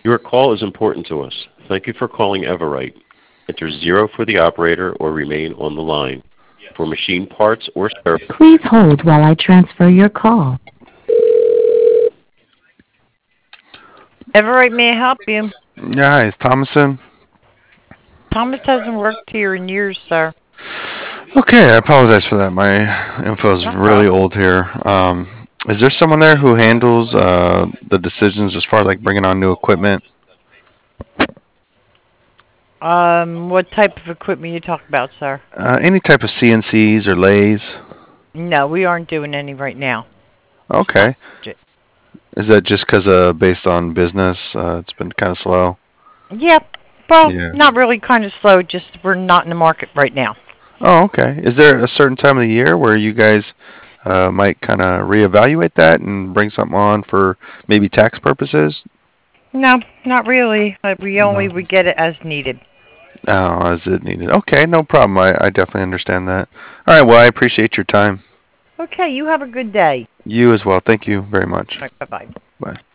Your call is important to us. Thank you for calling Everite. Enter 0 for the operator or remain on the line. For machine parts or service. Please hold while I transfer your call. Everite, may I help you? Yeah, hi, it's Thomason. Thomas hasn't worked here in years, sir. Okay, I apologize for that. My info is No really problem. old here. Is there someone there who handles the decisions as far as like bringing on new equipment? What type of equipment you talk about, sir? Any type of CNCs or lathes? No, we aren't doing any right now. Okay. Is that just because based on business, it's been kind of slow? Yeah, well, Yeah. not really, kind of slow, just we're not in the market right now. Oh, okay. Is there a certain time of the year where you guys might kind of reevaluate that and bring something on for maybe tax purposes? No, not really. We only No. would get it as needed. Oh, as it needed. Okay, no problem. I definitely understand that. All right, well, I appreciate your time. Okay, you have a good day. You as well. Thank you very much. All right, bye-bye. Bye.